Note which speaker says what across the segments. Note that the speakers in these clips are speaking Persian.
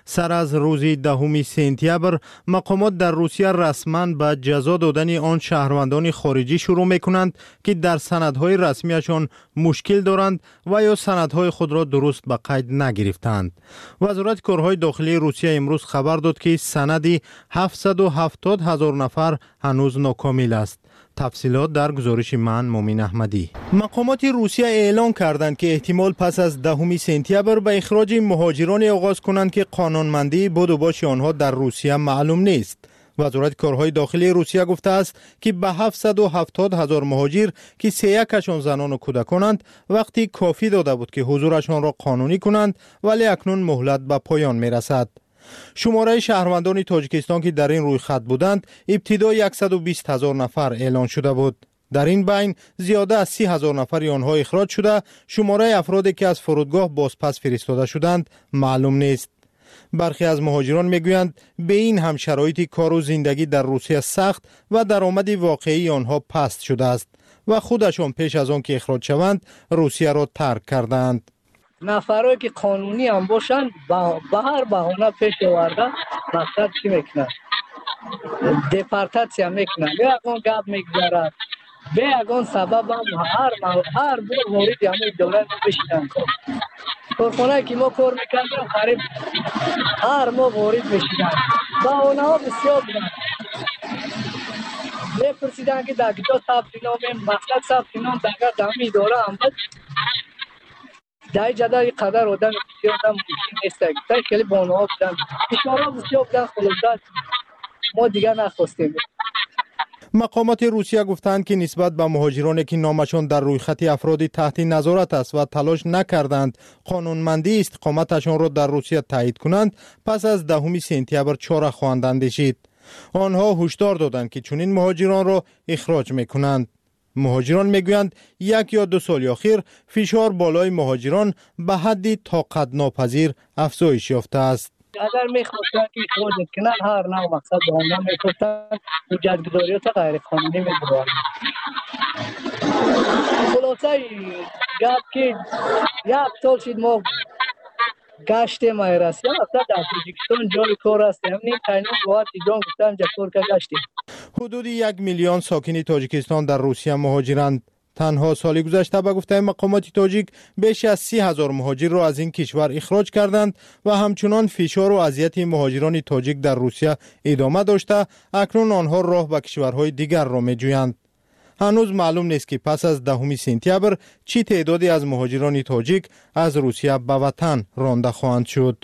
Speaker 1: سر از روز 10 سپتامبر مقامات در روسیه رسما به جزا دادن آن شهروندان خارجی شروع میکنند که در سندهای رسمیشان مشکل دارند و یا سندهای خود را درست به قید نگرفتند. وزارت کارهای داخلی روسیه امروز خبر داد که سند 770,000 نفر هنوز ناکامل است. تفصیلات در گزارش من مومن احمدی. مقامات روسیه اعلام کردند که احتمال پس از 10 سپتامبر به اخراج مهاجران آغاز کنند که قانونمندی بود و باش آنها در روسیه معلوم نیست. وزارت کارهای داخلی روسیه گفته است که به 770,000 مهاجر که 31% زنان و کودکانند وقتی کافی داده بود که حضورشان را قانونی کنند، ولی اکنون مهلت به پایان می رسد. شماره شهروندان تاجیکستان که در این روی خط بودند ابتدا 120,000 نفر اعلان شده بود. در این بین زیاده از 30,000 نفر آنها اخراج شده، شماره افرادی که از فرودگاه بازپس فرستاده شدند معلوم نیست. برخی از مهاجران میگویند به این هم شرایط کار و زندگی در روسیه سخت و درآمد واقعی آنها پست شده است و خودشان پیش از آن که اخراج شوند روسیه را ترک کردند.
Speaker 2: نفرایی که قانونی هم باشند به هر بهانه پیش آورده مقصد چی میکنند؟ دپارتاسیا میکنند، یگان گپ میگذارد، به یگان سبب هم هر بار مورد همه دوره بشیدن کارخانه که ما کار میکردیم قریب هر ما وارد میشیدن. بهانه ها بسیار بودن. میپرسیدن که در کجا ثبت نام، مقصد ثبت نام در دمی اداره هم بود. در جدا یک قدر آدم بسیار ممکن نیست که خیلی بهانه ها بودن. اشاره بسیار بودن، خلاصه ما دیگر نخواستیم.
Speaker 1: مقامات روسیه گفتند که نسبت به مهاجرانی که نامشان در روی خط افراد تحت نظارت است و تلاش نکردند قانونمندی استقامتشان را در روسیه تایید کنند، پس از 10 سپتامبر چاره خواهند اندیشید. آنها هشدار دادند که چنین مهاجران را اخراج میکنند. مهاجران میگویند 1 یا 2 سال اخیر فشار بالای مهاجران به حدی طاقت ناپذیر افزایش یافته است.
Speaker 2: اگر میخواستن که اخراج کنن هر نوع مقصد به آنها میگفتن ایجادگذاریات غیر قانونی میبرن. خلاصه گپ که 1 سال شد ما گشتیم ایراسیا اصلا در تاجیکستان جای کار است. همین قانون باید ایجاد گفتم جکور که گشتیم.
Speaker 1: حدود 1 میلیون ساکن تاجیکستان در روسیه مهاجرند. تنها سال گذشته به گفته مقامات تاجیک بیش از 30,000 مهاجر را از این کشور اخراج کردند و همچنان فشار و اذیت مهاجران تاجیک در روسیه ادامه داشته. اکنون آنها راه به کشورهای دیگر را می‌جویند. هنوز معلوم نیست که پس از 10 سپتامبر چی تعدادی از مهاجران تاجیک از روسیه به وطن رانده خواهند شد.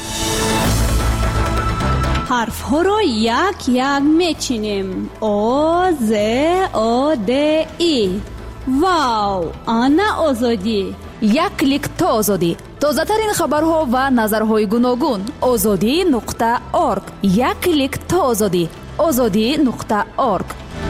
Speaker 3: حرف ها را یک یک میچینیم. او ز او د ای. واو، آنا آزادی.
Speaker 4: یک کلیک تا آزادی. تازه ترین خبرها و نظرهای گوناگون. azadi.org. یک کلیک تا آزادی. azadi.org.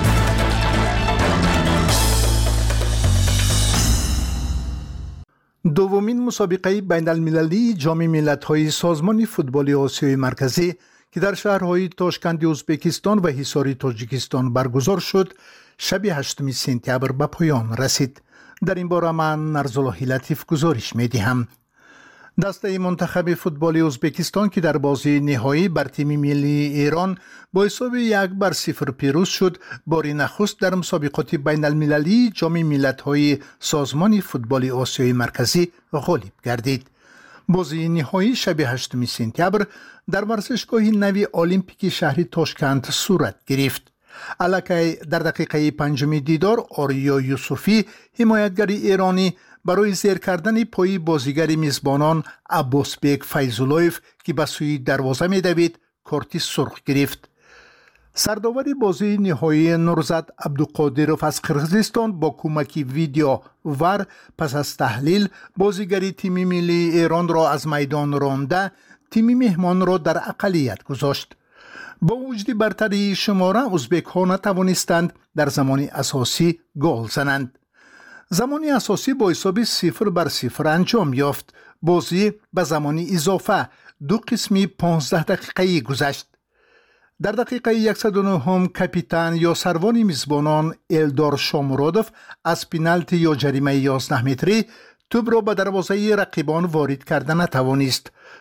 Speaker 5: دومین مسابقه بین المللی جام ملت‌های سازمان فوتبال آسیای مرکزی که در شهرهای تاشکند ازبکستان و حصار تاجیکستان برگزار شد، شب 8 سپتامبر به پایان رسید. در این باره من نرزالله لطیف گزارش می‌دهم. دسته منتخب فوتبال ازبکستان که در بازی نهایی بر تیم ملی ایران با حساب 1-0 پیروز شد، بار نخست در مسابقات بین المللی جام ملت‌های سازمان فوتبال آسیای مرکزی غالب گردید. بازی نهایی شب 8 سپتامبر در ورزشگاه نوی المپیک شهر تاشکند صورت گرفت. الکی در دقیقه 5 دیدار آریا یوسفی حمایتگر ایرانی برای زیر کردن پای بازیگر میزبانان عباسبک فیض‌الله‌یف که به سوی دروازه می‌دوید کارت سرخ گرفت. سرداور بازی نهایی نورزاد عبدالقادرов از قرغیزستان با کمک ویدیو ور پس از تحلیل بازیگر تیم ملی ایران را از میدان رانده تیم مهمان را در اقلیت گذاشت. با وجود برتری شماره ازبک ها نتوانستند در زمان اساسی گل زنند. زمان اساسی با حساب 0-0 انجام یافت. بازی به زمان اضافه 2 قسمی 15 دقیقه‌ای گذشت. در دقیقه 109 کاپیتان یا سروان میزبانان الدار شامرادوف از پنالتی یا جریمه 11 متری توپ را به دروازه رقیبان وارد کردن نتوانست.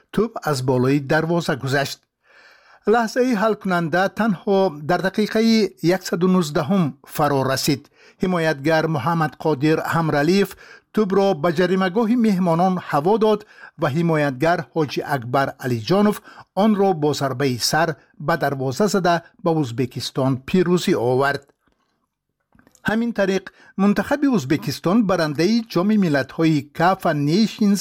Speaker 5: توپ از بالای دروازه گذشت. لحظه حل کننده تنها در دقیقه 119 فرا رسید. حمایتگر محمد قادر همرلیف توپ را به جریمه‌گاه مهمانان هوا داد و حمایتگر حاجی اکبر علی جانوف آن را با ضربه سر به دروازه زده به ازبکستان پیروزی آورد. همین طریق منتخب ازبکستان برنده جام ملت‌های کاف نیشنز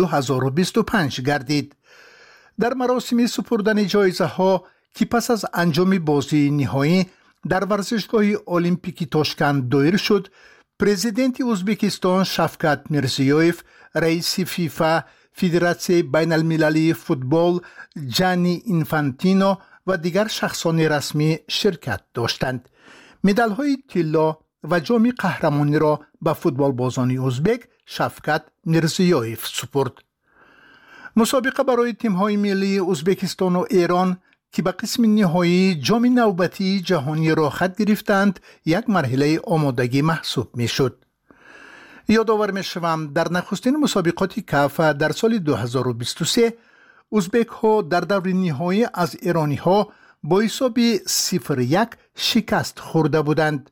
Speaker 5: 2025 گردید. در مراسم سپردن جایزه ها که پس از انجام بازی نهایی در ورزشگاه المپیکی تاشکند دایر شد، پرزیدنت ازبکستان شفقت میرزیویف، رئیس فیفا، فدراسیون بین المللی فوتبال جانی اینفانتینو و دیگر شخصان رسمی شرکت داشتند. مدال های طلا و جام قهرمانی را به فوتبال بازان ازبک شفقت میرزیویف سپرد. مسابقه برای تیم‌های ملی ازبکستان و ایران که به قسم نهایی جام نوبتی جهانی را خط گرفتند یک مرحله آمادگی محسوب می شد. یادآور می شوم در نخستین مسابقات کاف در سال 2023 ازبک ها در دور نهایی از ایرانی ها با حساب 0-1 شکست خورده بودند.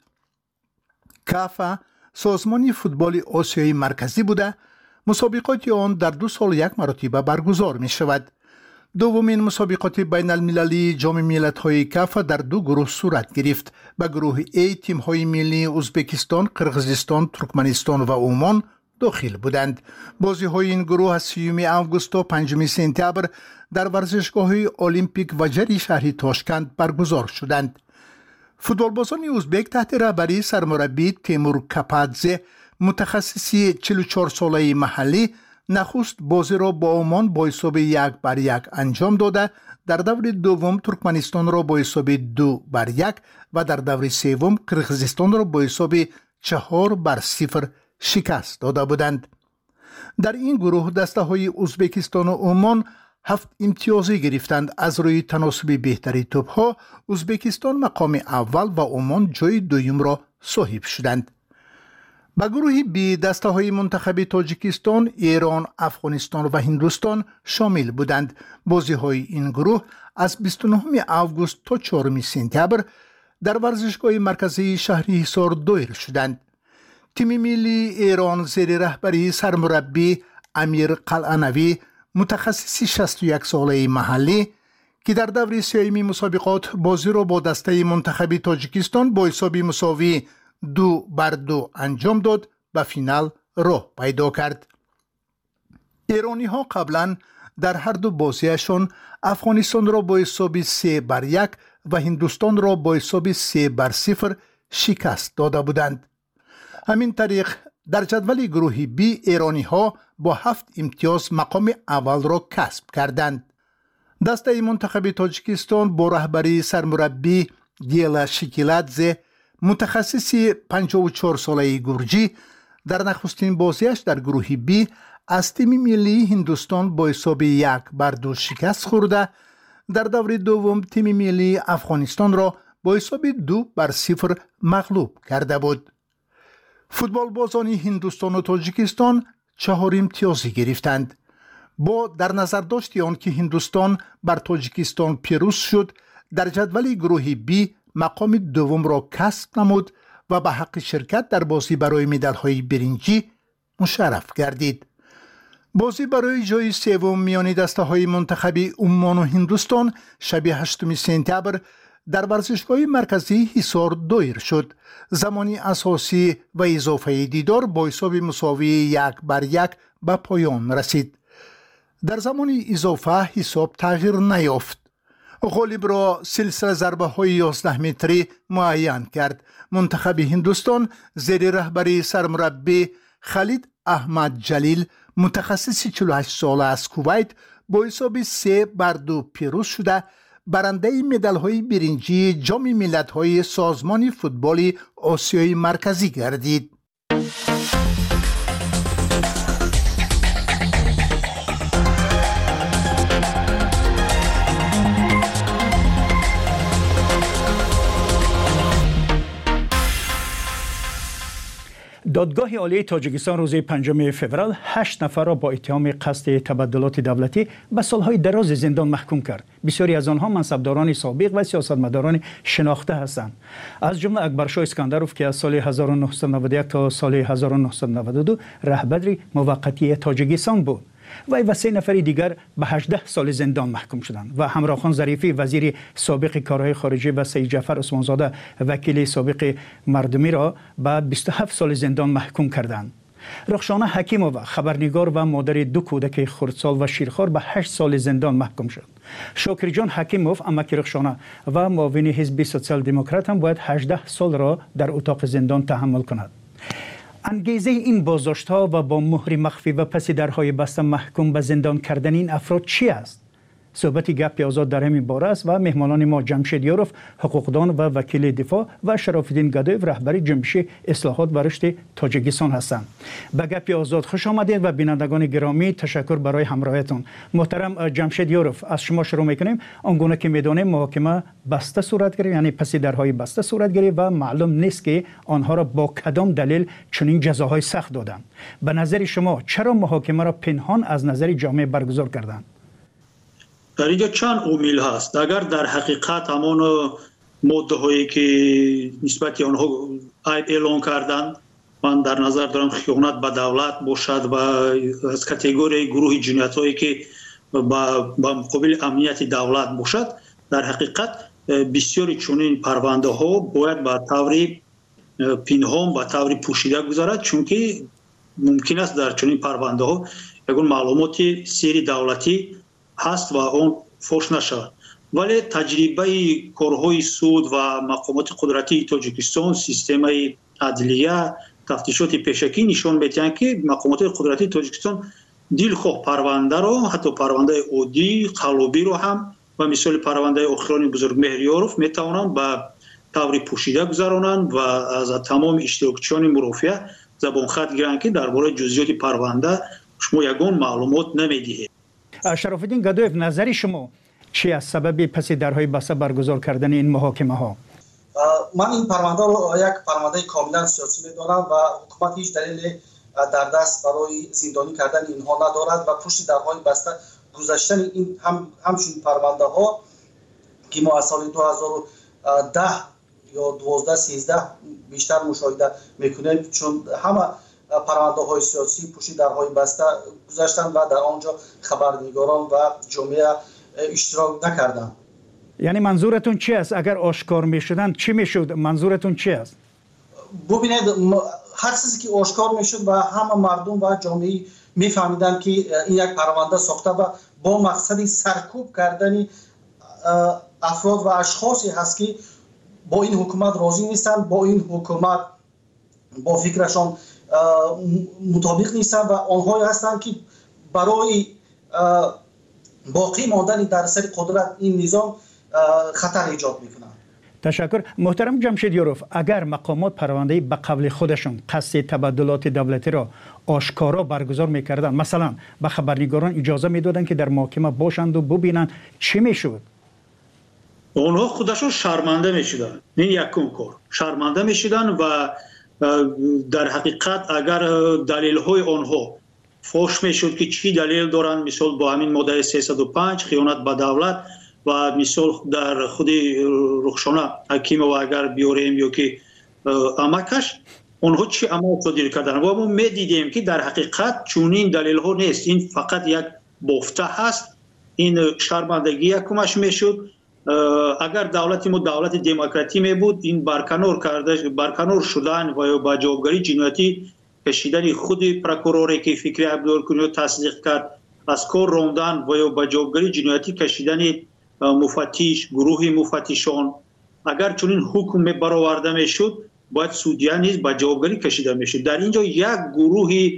Speaker 5: کاف سازمان فوتبال آسیای مرکزی بوده، مسابقات آن در 2 سال یک مرتبه برگزار می شود. دومین مسابقات بین المللی جام ملت‌های کاف در 2 گروه صورت گرفت. به گروه A تیم‌های ملی ازبکستان، قرقیزستان، ترکمنستان و عمان داخل بودند. بازی‌های این گروه از 30 آگوست تا 5 سپتامبر در ورزشگاه المپیک و جری شهر تاشکند برگزار شدند. فوتبالبازان ازبک تحت رهبری سرمربی تیمور کپادزه متخصصی 44 ساله محلی نخست بازی را با عمان با حساب 1-1 انجام داده، در دور دوم ترکمنستان را با حساب 2-1 و در دور سوم قرقیزستان را با حساب 4-0 شکست داده بودند. در این گروه دسته های ازبکستان و عمان 7 امتیازی گرفتند. از روی تناسب بهتری توپ ها ازبکستان مقام اول و عمان جای دوم را صاحب شدند. به گروه بی دسته های منتخب تاجیکستان، ایران، افغانستان و هندوستان شامل بودند. بازی های این گروه از 29 آگوست تا 4 سپتامبر در ورزشگاه مرکزی شهر حصار دایر شدند. تیم ملی ایران زیر رهبری سرمربی امیر قلعه‌نوی متخصص 61 ساله محلی که در دور سوم مسابقات بازی را با دسته منتخب تاجیکستان با حساب مساوی 2-2 انجام داد به فینال راه پیدا کرد. ایرانی ها قبلا در هر دو بازیشان افغانستان را با حساب 3-1 و هندوستان را با حساب 3-0 شکست داده بودند. همین طریق در جدول گروه بی ایرانی ها با 7 امتیاز مقام اول را کسب کردند. دسته منتخب تاجیکستان با رهبری سرمربی گیلا شکیلادزه متخصص 54 ساله گرجی در نخستین بازیش در گروه بی از تیم ملی هندوستان با حساب 1-2 شکست خورده، در دور دوم تیم ملی افغانستان را با حساب 2-0 مغلوب کرده بود. فوتبال بازان هندوستان و تاجیکستان 4 امتیازی گرفتند. با در نظر داشت آن که هندوستان بر تاجیکستان پیروز شد، در جدول گروه بی مقام دوم را کسب نمود و به حق شرکت در بازی برای مدال‌های برنجی مشرف گردید. بازی برای جای سوم میان دسته‌های منتخب عمان و هندوستان شب 8 سپتامبر در ورزشگاه مرکزی حصار دایر شد. زمانی اساسی و اضافه دیدار با حساب مساوی 1-1 به پایان رسید. در زمان اضافه حساب تغییر نیافت. غالب را سلسله ضربه های 11 متری معین کرد. منتخب هندوستان زیر رهبری سرمربی خالد احمد جلیل متخصص 48 ساله از کویت با حساب 3-2 پیروز شده، برنده مدال های برنجی جام ملت‌های سازمان فوتبال آسیای مرکزی گردید.
Speaker 6: دادگاه عالی تاجیکستان روز 5 فوریه 8 نفر را با اتهام قصد تبدلات دولتی به سالهای دراز زندان محکوم کرد. بسیاری از آنها منصبداران سابق و سیاستمداران شناخته هستند. از جمله اکبرشاه اسکندروف که از سال 1991 تا سال 1992 رهبر موقتی تاجیکستان بود. وی و 3 نفر دیگر به 18 سال زندان محکوم شدند و همراه خان ظریفی وزیر سابق کارهای خارجه و سید جعفر عثمانزاده وکیل سابق مردمی را به 27 سال زندان محکوم کردند. رخشانه حکیمووا خبرنگار و مادر 2 کودک خردسال و شیرخوار به 8 سال زندان محکوم شد. شاکر جان حکیموف امک رخشانه و معاون حزب سوسیال دموکرات هم باید 18 سال را در اتاق زندان تحمل کند. انگیزه این بازداشت‌ها و با مهر مخفی و پس درهای بسته محکوم به زندان کردن این افراد چی است؟ صحبت گپ آزاد در همین باره است و مهمانان ما جمشید یاروف حقوقدان و وکیل دفاع و شراف‌الدین گدویف رهبر جنبش اصلاحات و رشد تاجیکستان هستند. به گپ آزاد خوش آمدید و بینندگان گرامی تشکر برای همراهیتون. محترم جمشید یاروف، از شما شروع می‌کنیم. آنگونه که می‌دانیم محاکمه بسته صورت گرفت، یعنی پس درهای بسته صورت گرفت و معلوم نیست که آنها را با کدام دلیل چنین جزاهای سخت دادند. به نظر شما چرا محاکمه را پنهان از نظر جامعه برگزار کردند؟
Speaker 7: در اینجا چند عامل هست. اگر در حقیقت همان ماده هایی که نسبت آنها عیب اعلان کردند، من در نظر دارم خیانت به دولت باشد و از کاتگوری گروه جنایت هایی که با مقابل امنیت دولت باشد، در حقیقت بسیاری چنین پرونده ها باید به طور پنهان به طور پوشیده گذارد، چون که ممکن است در چنین پرونده ها یگان معلومات سری دولتی هست و اون فوش نشود. ولی تجربه کارهای سود و مقامات قدرتی تاجیکستان، سیستم عدلیه، تفتیشات پیشکی نشان می‌دهند که مقامات قدرتی تاجیکستان دلخواه پرونده را، حتی پرونده عادی قلابی را هم و مثال پرونده آخران بزرگ مهریاروف میتوانند به طور پوشیده گذرانند و از تمام اشتراکچیان مرافعه زبان خط گیرند که درباره جزئیات پرونده شما یگان معلومات نمیدهید.
Speaker 6: شراف‌الدین گدویف، نظر شما چی از سبب پس درهای بسته برگزار کردن این محاکمه ها؟
Speaker 8: من این پرونده رو یک پرونده کاملا سیاسی می‌دانم و حکومت هیچ دلیل در دست برای زندانی کردن اینها ندارد و پشت درهای بسته گذاشتن این همچنین پرونده ها که ما از سال 2010 یا 12 13 بیشتر مشاهده میکنیم، چون همه پرونده های سیاسی پشت درهای بسته گذاشتن و در آنجا خبرنگاران و جامعه اشتراک نکردند.
Speaker 6: یعنی منظورتون چی است؟ اگر آشکار میشدن چی میشد؟ منظورتون چی است؟
Speaker 8: ببینید، هر چیزی که آشکار میشد و همه مردم و جامعه میفهمیدن که این یک پرونده ساخته و با مقصد سرکوب کردن افراد و اشخاصی هست که با این حکومت راضی نیستن، با این حکومت با فکرشان مطابق نیستن و آنهایی هستند که برای باقی ماندن در سر قدرت این نظام خطر ایجاد میکنن.
Speaker 6: تشکر. محترم جمشید یاروف، اگر مقامات پرونده به قبل خودشون قصد تبدلات دولتی را آشکارا برگزار میکردن، مثلا به خبرنگاران اجازه میدادن که در محاکمه باشند و ببینن، چی میشد؟
Speaker 7: اونها خودشون شرمنده میشدن. این یکم کار شرمنده میشدن و در حقیقت اگر دلیل های آنها فوش میشد که چی دلیل دارن، مثال با همین ماده 305 خیانت به دولت و مثال در خود رخشانه حکیم و اگر بیاریم یا که امکش اونها چی عمل صادر کردن و ما میدیدیم که در حقیقت چونین دلیل ها نیست، این فقط یک بافته هست. این شرمندگی یکمش میشد. اگر دولت ما دولت دموکراتی می بود، این برکنار شدن و با جوابگری جنایتی کشیدن خود پروکوروری که فکری عبدالکنی تصدیق کرد، از کار راندن و با جوابگری جنایتی کشیدن مفتش، گروه مفتشان، اگر چنین حکم برآورده میشد باید سودیان نیز با جوابگری کشیده میشد. در اینجا یک گروه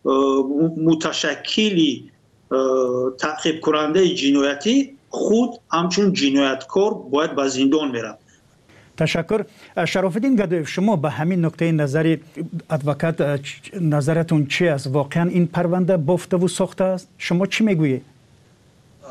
Speaker 7: متشکلی تعقیب کننده جنایتی خود همچون جنایتکار باید به زندان میره.
Speaker 6: تشکر. شراف‌الدین گدویف، شما به همین نکته نظر ادوکات نظرتون چی است؟ واقعا این پرونده بافته و ساخته است؟ شما چی میگویید؟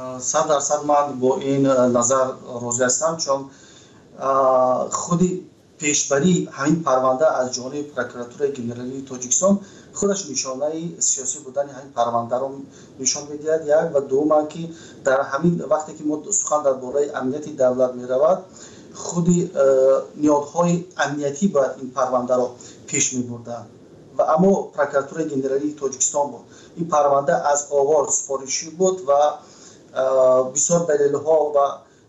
Speaker 8: 100% من با این نظر راضی هستم، چون خودی پیشبری همین پرونده از جانب پروکراتور گنرالی تاجیکستان خودش نشانه سیاسی بودن همین پرونده رو نشان می‌دهد. یک و دوم که در همین وقتی که ما سخن درباره امنیت دولت می‌رود، خود نیازهای امنیتی باید این پرونده رو پیش می‌بردند و اما پروکراتور گنرالی تاجیکستان بود. این پرونده از آغاز سفارشی بود و بسیار دلیل‌ها و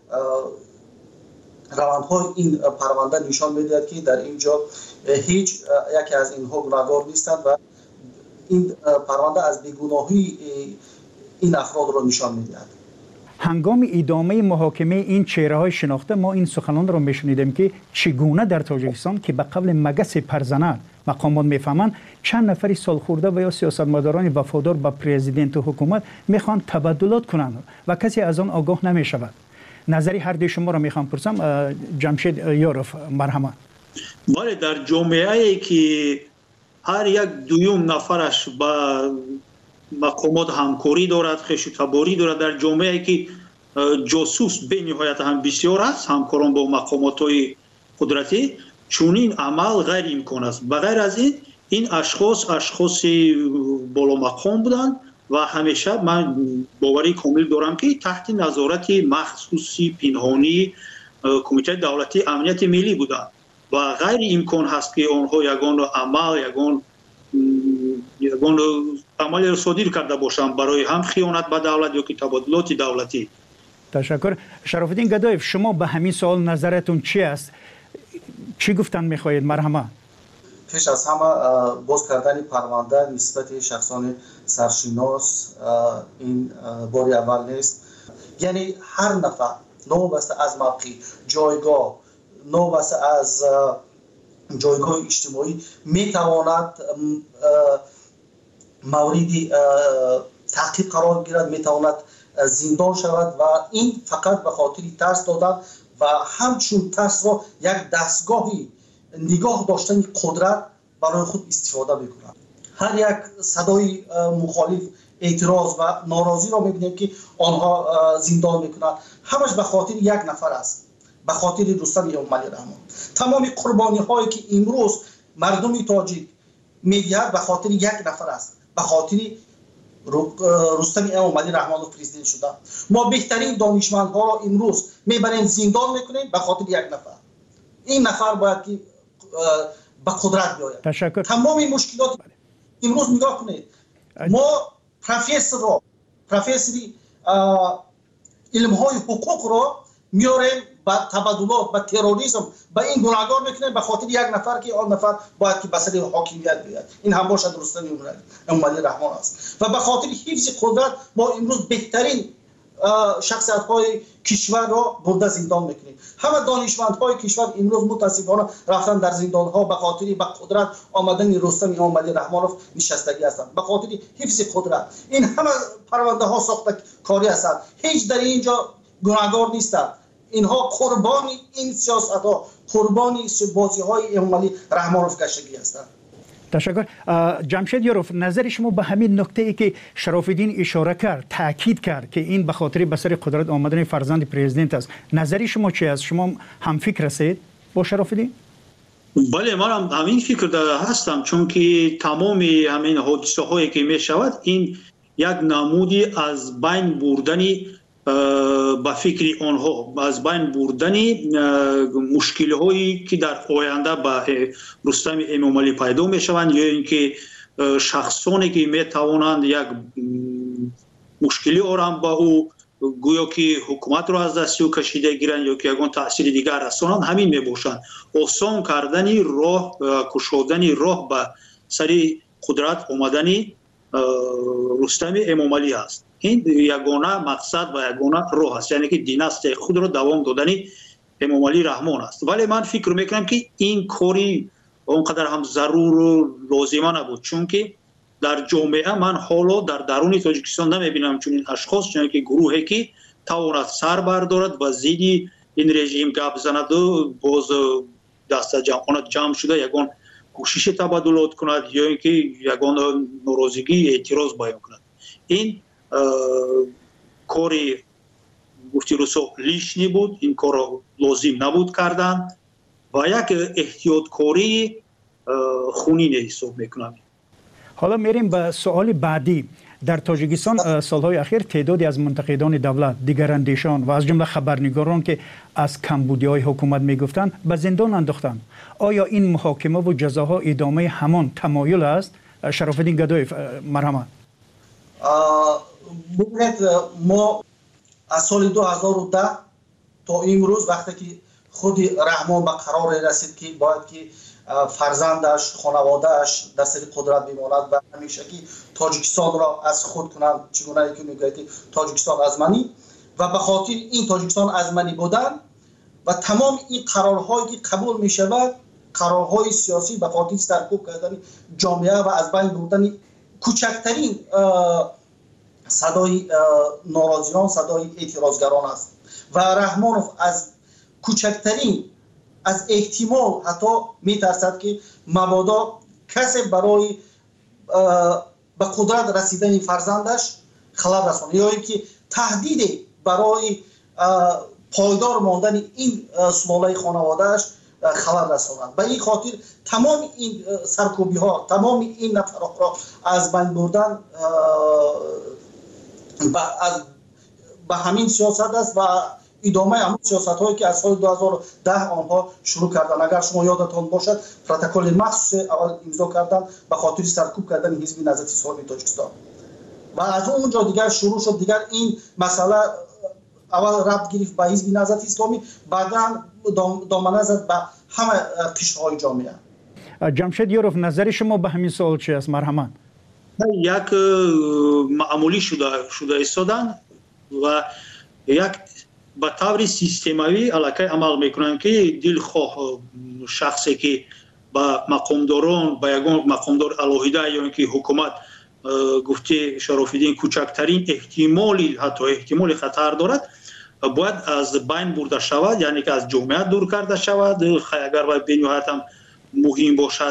Speaker 8: روندهای این پرونده نشان می‌دهد که در اینجا هیچ یکی از اینها گناهکار نیستند و این پرونده از بیگناهی این افراد را نشان می‌دهد.
Speaker 6: هنگام ادامه محاکمه این چهره‌های شناخته ما این سخنان را می‌شنیدیم که چگونه در تاجیکستان که به قبل مگس پرزنان مقامات میفهمند چند نفری سالخورده و یا سیاستمداران وفادار به پرزیدنت و حکومت میخوان تبادلات کنند و کسی از آن آگاه نمیشود. نظری هر دوی شما را میخوام پرسم. جمشید یاروف مرحمت.
Speaker 7: بله، در جامعه‌ای که هر یک دوم نفرش با مقامات همکاری دارد، خویش تباری دارد، در جامعه‌ای که جاسوس به نهایت هم بسیار است، همکاران با مقامات‌های قدرتی، چونین عمل غیر امکان است. بغیر از این اشخاص بالا مقام بودند و همیشه من باوری کامل دارم که تحت نظارت مخصوصی پنهانی کمیته دولتی امنیت ملی بودند و غیر امکان هست که آنها یگان عمل صادر کرده باشند برای هم خیانت به دولت یا که تبادلات دولتی.
Speaker 6: تشکر. شرف الدین گدایف، شما به همین سوال نظرتون چی است؟ چی گفتن میخواهید؟ مرحمت.
Speaker 8: پیش از همه باز کردن پرونده نسبت شخصان سرشناس این باری اول نیست. یعنی هر نفر نوبسته از موقع جایگاه، نوبسته از جایگاه اجتماعی میتواند مورد تعقیب قرار گیرد، میتواند زندان شود و این فقط به خاطر ترس دادن و همچون ترس را یک دستگاهی نگاه داشتن قدرت برای خود استفاده میکنند. هر یک صدای مخالف، اعتراض و ناراضی را میبینیم که آنها زندان میکنند. همش به خاطر یک نفر است، به خاطر رستم امامعلی رحمان. تمام قربانی هایی که امروز مردم تاجیک میدهد به خاطر یک نفر است، به خاطر رستم امامعلی رحمان پرزیدنت شدن. ما بهترین دانشمندها را امروز میبریم زندان میکنیم به خاطر یک نفر. این نفر باید که به قدرت بیاید.
Speaker 6: تشکر.
Speaker 8: تمام مشکلات امروز نگاه کنید، ما پروفسوری علم‌های حقوق را میاریم با تبادلات، با تروریسم، با این گناهکار میکنیم به خاطر یک نفر که آن نفر باید که به سر حاکمیت بیاید. این هم باشد رستم امامعلی رحمان است و به خاطر حفظ قدرت ما امروز بهترین شخصیت‌های کشور را برده زندان میکنیم. همه دانشمندهای کشور امروز متاسفانه رفتن در زندان‌ها به خاطر به قدرت آمدن رستم امامعلی رحمانوف نشستگی هستند، به خاطر حفظ قدرت. این همه پرونده ها ساخته کاری هستند، هیچ در اینجا گناهکار نیستند. اینها قربانی این سیاست‌ها، قربانی بازی‌های امامعلی رحمانوف گشتگی هستند.
Speaker 6: تشکر. جمشید یاروف، نظر شما به همین نکته ای که شرف الدین اشاره کرد، تاکید کرد که این به خاطر به سر قدرت آمدن فرزند پرزیدنت است، نظری شما چی است؟ شما هم فکر هستید با شرف الدین؟
Speaker 7: بله، من هم همین فکر هستم، چون که تمام همین حادثه هایی که می شود این یک نمودی از بین بردنی با فکر آنها، از بین بردنی مشکل هایی که در آینده با رستم امامعلی پیدا می شوند یا اینکه شخصانی که می توانند یک مشکلی آرام با او گویا که حکومت را از دست او کشیده گیرند یا که یگان تاثیر دیگر رسانند، همین می باشند. آسان کردن راه، کشودن راه به سر قدرت آمدن رستم امامعلی است. این یگانه مقصد و یگانه راه است، یعنی که دیناستی خود را دوام دادن امامعلی رحمان است. ولی من فکر میکنم که این کاری اونقدر هم ضرور و لازمه نبود، چون که در جامعه من حالا در درون تاجیکستان نمیبینم چون این اشخاص، چون که گروهی که تواند سر بردارد و زیدی این رژیم گپ زند و باز دست جمع شده یگان کوشش تبادلات کند یا اینکه یگان ناراضگی اعتراض بیان کند. این کاری گفتی رسو لیشنی بود، این کار لازم نبود کردن و یک احتیاطکاری خونین حساب میکنم.
Speaker 6: حالا میریم به سوال بعدی. در تاجیکستان سالهای اخیر تعدادی از منتقدان دولت، دیگراندیشان و از جمله خبرنگاران که از کمبودی‌های حکومت میگفتند به زندان انداختند. آیا این محاکمه و جزاها ادامه همان تمایل است؟ شرافالدین گدایی، مرحمت.
Speaker 8: ببینید، ما از سال 2010 تا امروز وقتی که خود رحمان به قرار رسید که باید که فرزندش، خانوادهش در سر قدرت بماند و همیشه که تاجیکستان را از خود کنند، چگونه که میگه که تاجیکستان از منی، و به خاطر این تاجیکستان از منی بودن و تمام این قرارهایی که قبول می شود، قرارهای سیاسی به خاطر سرکوب کردن جامعه و از بین بردن کوچکترین صدای ناراضیان، صدای اعتراضگران است و رحمانوف از کوچکترین از احتمال حتی میترسد که مبادا کسی برای به قدرت رسیدن فرزندش خلل رساند یا اینکه تهدید برای پایدار ماندن این سلاله خانوادهش خلل رساند. به این خاطر تمام این سرکوبی ها، تمام این نفرات را از بین بردن به همین سیاست است و ادامه همون سیاست هایی که از سال 2010 آنها شروع کردن. اگر شما یادتان باشد پروتکل مخصوص اول امضا کردن به خاطر سرکوب کردن حزب نهضت اسلامی تاجیکستان و از اونجا دیگر شروع شد. دیگر این مسئله اول ربط گرفت به حزب نهضت اسلامی، بعدا دامنه زد به همه قشرهای جامعه.
Speaker 6: جمشید یوروف، نظر شما به همین سوال چی است؟ مرحمت.
Speaker 7: یک معمولی شده ایستادن و یک به طور سیستماوی علاقه عمل میکنن که دلخواه شخصی که با مقامداران، با یگان مقامدار علاهیده یا اینکه حکومت گفته شرافالدین کوچکترین احتمالی، حتی احتمال خطر دارد، باید از بین برده شود، یعنی که از جامعه دور کرده شود. اگر باید به نهایت هم مهم باشد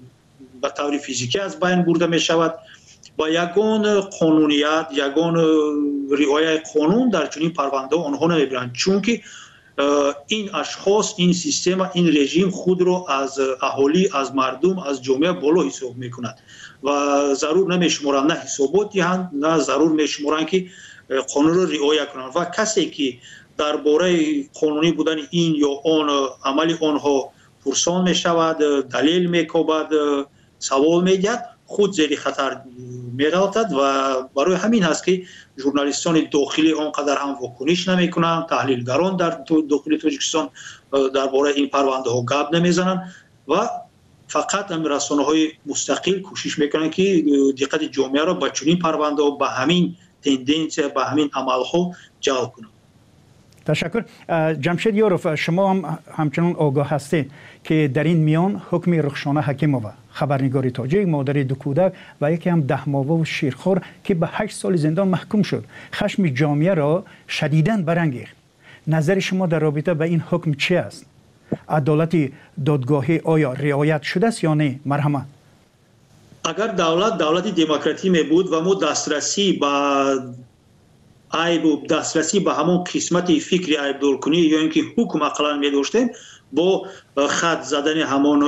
Speaker 7: به طور فیزیکی از بین برده می شود. با یگان قانونیت، یگان رعایت قانون در چنین پرونده آنها نمیبرند، چون که این اشخاص، این سیستم، این رژیم خود را از اهالی، از مردم، از جامعه بالا حساب میکند و ضرور نمیشمارند نه حسابات دهند، نه ضرور میشمارند که قانون را رعایت کنند و کسی که درباره قانونی بودن این یا آن عمل آنها پرسان میشود، دلیل میکوبد، سوال میگد، خود زیر خطر می‌افتد و برای همین هست که ژورنالیستان داخلی آنقدر هم واکنش نمی‌کنند، تحلیلگران در داخل تاجیکستان درباره این پرونده ها گپ نمیزنند و فقط رسانه‌های مستقل کوشش میکنند که دقت جامعه را به چنین پرونده ها، به همین تندنس، به همین عمل‌ها جلب کنند.
Speaker 6: تشکر. جمشید یوروف، شما هم همچنان آگاه هستید که در این میان حکم رخشانه حکیمووا، خبرنگار تاجیک، مادر دو کودک و یکی هم 10 ماهه و شیرخوار که به 8 سال زندان محکوم شد، خشم جامعه را شدیداً برانگیخت. نظر شما در رابطه با این حکم چی است؟ عدالت دادگاهی آیا رعایت شده است یا نه؟ مرحمت.
Speaker 7: اگر دولت دموکراتی می بود و ما دسترسی به دسترسی به همون قسمت فکری عیبدار کنی یا اینکه حکم اقلا می داشتیم، با خط زدن همون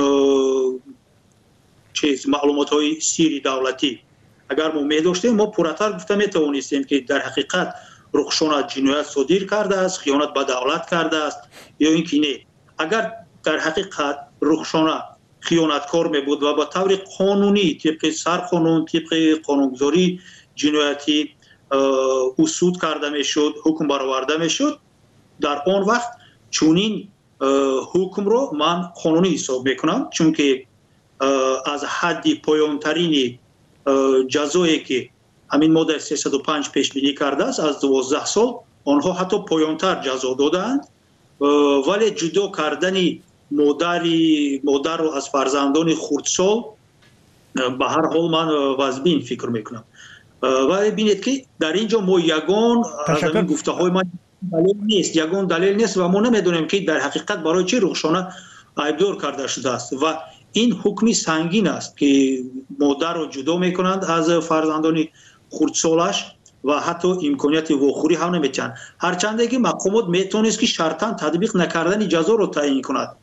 Speaker 7: معلومات های سیری دولتی اگر ما می داشتیم، ما پرتر گفته می توانستیم که در حقیقت رخشانه جنایت صادر کرده است، خیانت به دولت کرده است یا اینکه نه. اگر در حقیقت رخشانه خیانتکار می بود و با طور قانونی طبق سرقانون، طبق قانونگذاری جنایتی اصول کرده می شد، حکم برآورده می شد، در آن وقت چونین حکم رو من قانونی حساب می کنم، چون که از حد پایانترین جزایی که همین ماده 305 پیش بینی کرده است از 12 سال، آنها حتی پایانتر جزا دادند، ولی جدا کردن مادر رو از فرزندان خردسال به هر حال من واجبین فکر میکنم. ولی ببینید که در اینجا ما یگان از این گفته های من دلیل نیست و ما نمیدونیم که در حقیقت برای چه رخشانه عیبدار کرده شده است و این حکمی سنگین است که مادر رو جدا میکنند از فرزندان خردسالش و حتی امکانیت واخوری هم نمیتن، هرچند که مقامات میتونست که شرطاً تطبیق نکردن جزا رو تعیین کند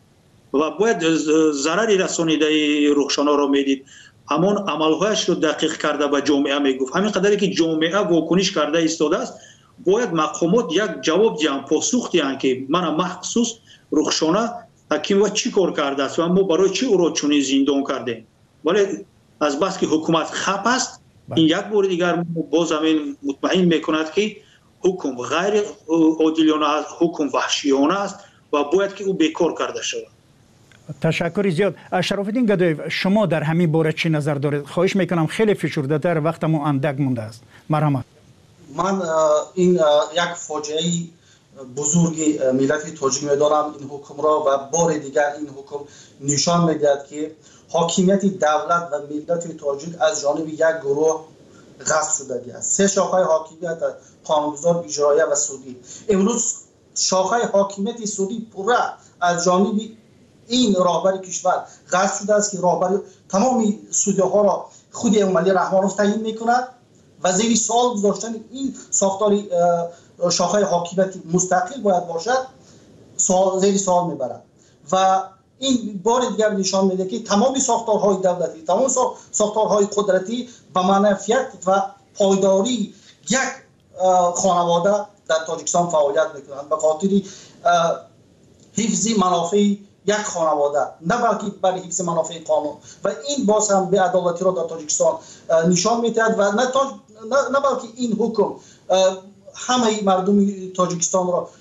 Speaker 7: و باید ضرری رسانیده رخشانا را میدید. همون عملهایش رو دقیق کرده به جامعه میگفت. همین قدری که جامعه واکنش کرده ایستاده است، باید مقامات یک جواب دیان، پاسخ دیان که من مخصوص رخشانه حکیم و چی کار کرده است و ما برای چی او را چنین زندان کردیم. ولی از بس که حکومت خپ است، این یک بار دیگر باز همین مطمئن میکند که حکم غیر عادلانه است، حکم وحشیانه است و باید که او بیکار کرده شود.
Speaker 6: تشکر زیاد. شرف الدین گدایف، شما در همین باره چی نظر دارید؟ خواهش میکنم خیلی فشرده تر، وقتمون اندک مونده است. مرحمت.
Speaker 8: من این یک فاجعه بزرگ ملت تاجیک میدارم این حکم را و بار دیگر این حکم نشان میدهد که حاکمیت دولت و ملت تاجیک از جانب یک گروه غصب شده است. سه شاخه حاکمیت قانونگذار، اجرایی و سودی. امروز شاخه حاکمیت سودی پوره از جانب این راهبر کشور غصب شده است که راهبر تمام سودی ها را خود امامعلی رحمانوف تعیین میکند و زیر سوال گذاشتن این ساختار شاخه حاکمیت مستقل باید باشد زیر سوال میبرد و این بار دیگر نشان میده که تمام ساختارهای دولتی، تمام ساختارهای قدرتی به منفعت و پایداری یک خانواده در تاجیکستان فعالیت میکنند به خاطر حفظ منافع یک خانواده، نه بلکه برای حفظ منافع قانون. و این باز هم به عدالتی را در تاجیکستان نشان میدهد و نه بلکه این حکم همه مردم تاجیکستان را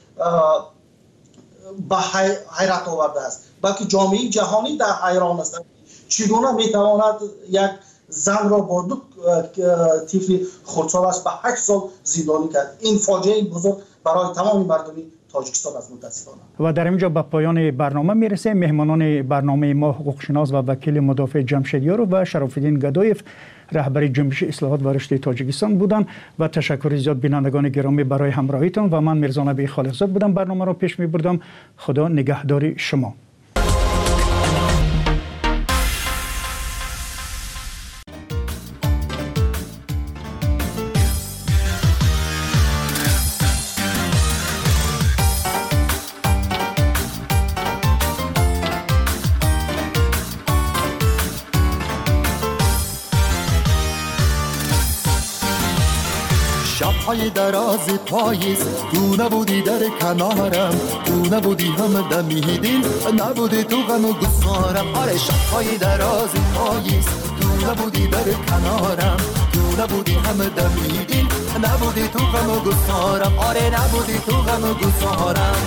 Speaker 8: به حیرت آورده است، بلکه جامعه جهانی در حیران است چگونه میتواند یک زن را با دو طفل خردسالش به 8 سال زندانی کرد. این فاجعه بزرگ برای تمام مردم تاجیکستان است متاسفانه.
Speaker 6: و در اینجا به پایان برنامه میرسه. مهمانان برنامه ما حقوقشناس و وکیل مدافع جمشیدیارو و شرف الدین گدایف رهبر جنبش اصلاحات و رشد تاجیکستان بودند و تشکر زیاد بینندگان گرامی برای همراهیتون و من میرزا نبی خالقزاد بودم برنامه را پیش میبردم. خدا نگهدار شما.
Speaker 9: شب‌های دراز پاییز تو نبودی در کنارم، تو نبودی هم دمیدین، نبودی تو غم و گسارم. آره شب‌های دراز پاییز تو نبودی در کنارم، تو نبودی هم دمیدین، نبودی تو غم و گسارم. آره نبودی تو غم و گسارم.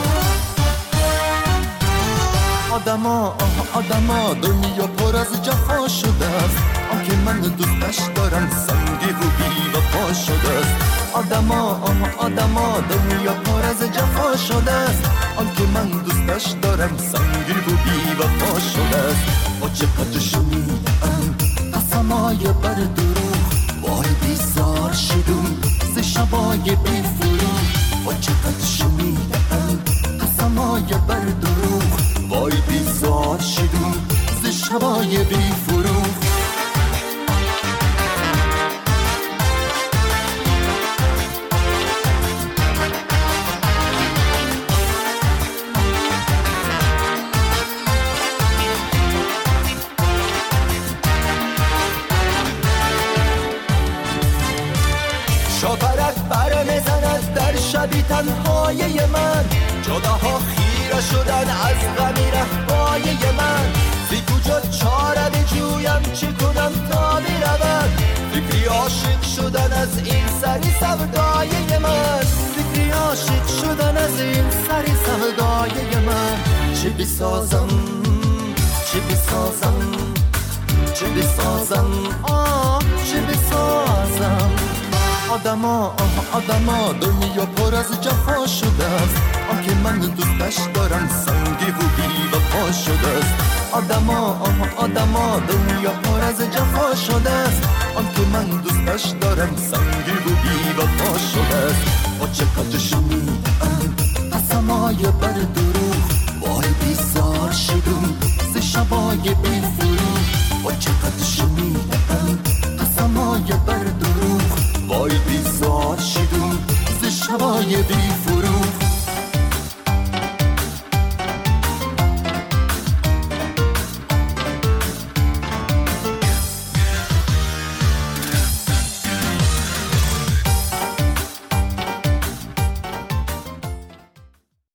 Speaker 9: آدما دنیا پر از جفا شده است، آنکه من دوستش دارم سنگی و بی وفا شده است. آدما دنیا پر از جفا شده است، آنکه من دوستش دارم سنگی و بی وفا شده است. با چقدر شنیدم قسمای بر دروغ، وای بیزار شدم ز شبای بی فروغ. با چقدر شنیدم قسمای بر دروغ، وای بیزار شدم ز شبای بی فروغ. شاپرک بر میزند در شبی تنهای من، جداها خیره شدن از غمی رهبای من. زی کجا چاره بجویم چه کنم تا برود، فکری عاشق شدن از این سری سودای من. فکری عاشق شدن از این سری سودای من. چه بسازم چه بسازم چه بسازم چه بسازم. آدما دنیا پر از جفا شده است، آنکه من دوستش دارم سنگی و بی وفا شده است. آدما دنیا پر از جفا شده است، آنکه من دوستش دارم سنگی و بی وفا شده است. با چقدر شنیدم قسمای بر دروغ، وای بیزار شدم ز شبای بی فروغ. با چقدر شنیدم